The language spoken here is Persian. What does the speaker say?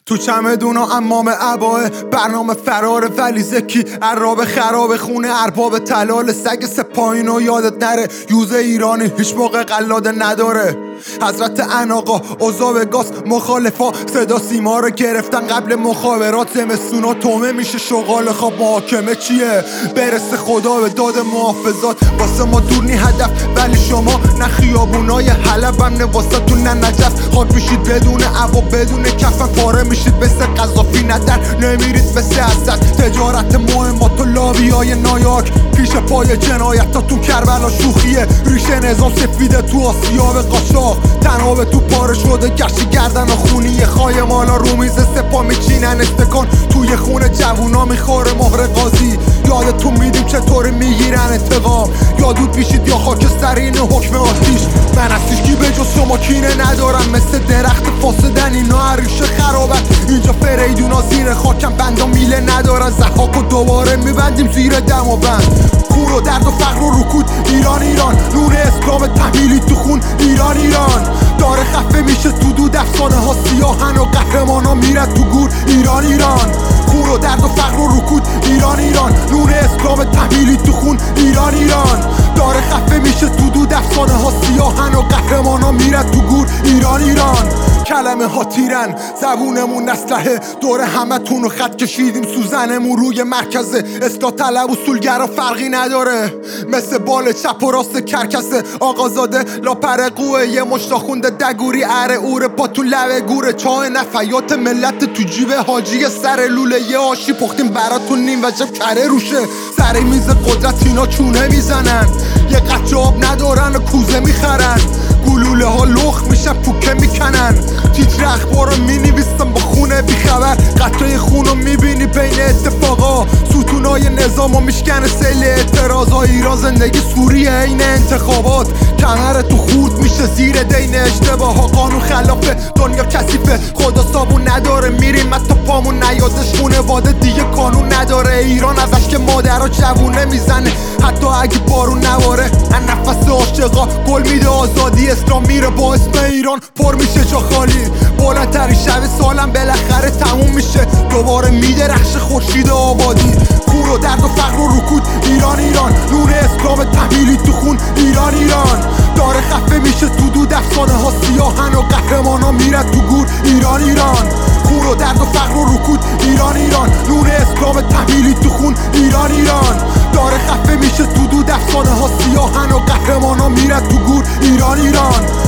تو چمدون و امام عباه برنامه فرار ولی زکی عراب خراب خونه ارباب تلال سگ سپاهین و یادت نره یوز ایرانی هیچ موقع قلاده نداره. حضرت اناقا اوضاع گاز مخالفا صدا سیما رو گرفتن قبل مخابرات زمستونا تومه میشه شغال خواب محاکمه چیه برسه خدا به داد محافظات واسه ما دور نی هدف ولی شما نه خیابونای حلب هم نه واسه تو نه نجف خاک میشید بدون عبا بدون کفن پاره میشید مثل قذافی ندر نمیرید مثل عزت تجارت مهمات و لابیای نایاک پیش پای جنایتاتون کربلا شوخیه ریشه نظام سفیده تو آسیاب قاچاق تنها به تو پاره شده گشتی گردن و خونی خای مالا رو میز سپا میچینن استکان توی خونه جوونا میخوره مهر قاضی یادتون میدیم چطوری میگیرن انتقام یادود بیشید یا خاکسترین حکم آتیش من از هیچکی به جز شما کینه ندارم مثل درخت فاسدن اینا عریشه خرابت اینجا فریدونا زیر خاکم بندا میله ندارن زحاک و دوباره میبندیم زیر دم و بند کور و درد و فقر و رکود ایران ایران نور اسلام تحمیلی تو خون ایران ایران داره خفه میشه تو دود افسانه ها سیاهن و قهرمان ها میرد تو گور ایران ایران کور و درد و فقر و رکود ایران ایران نور اسلام تحمیلی تو خون ایران ایران داره خفه میشه تو دود افسانه ها سیاهن و قهرمان ها میرد تو گور ایران ایران کلمه ها تیرن زبونمون اسلحه دور همه تون رو خط کشیدیم سوزنمون روی مرکزه اصلاح طلب اصولگرا فرقی نداره مثل بال چپ و راست کرکسه آقازاده لاپر قوه یه مشتا خونده دگوری اره اوره پا تو لبه گوره چاه نفیات ملت تو جیب حاجی سر لوله یه آشی پختیم براتون نیم وجب کره روشه سر میز قدرت اینا چونه میزنن یه قطع آب ندارن و کوزه میخرن گلوله ها لخت میشن پوکه میکنن تیتر اخبار رو مینویسن با خونه بیخبر قطعه خون رو میبینی بین اتفاقا ستونای نظام و میشکنه سیل اعتراضا ایران زندگی سوریه این انتخابات کمر تو خورد میشه زیر دین اشتباه ها قانون خلافه دنیا کثیفه خدا صابون نداره میریم حتی پامون نیادش خونواده دیگه قانون نداره ایران ازش که مادرها جوونه میزنه حتی اگه بارون نباره نفس عاشقا گل میده آزادی اسلام میره با اسم ایران پر میشه جا خالی بلندترین شب سالم بالاخره تموم میشه دوباره میدرخش خورشید آبادی کور و درد و فقر و رکود ایران ایران نور اسلام تحمیلی تو خون ایران ایران داره خفه میشه تو دود افسانه ها سیاهن و قهرمان ها میرد تو گور ایران ایران کور و درد و فقر و رکود ایران ایران نور اسلام تحمیلی تو خون ایران ایران داره خفه میشه تو دود افسانه ها سیاهن و قهرمان ها میرد تو گور ایران ایران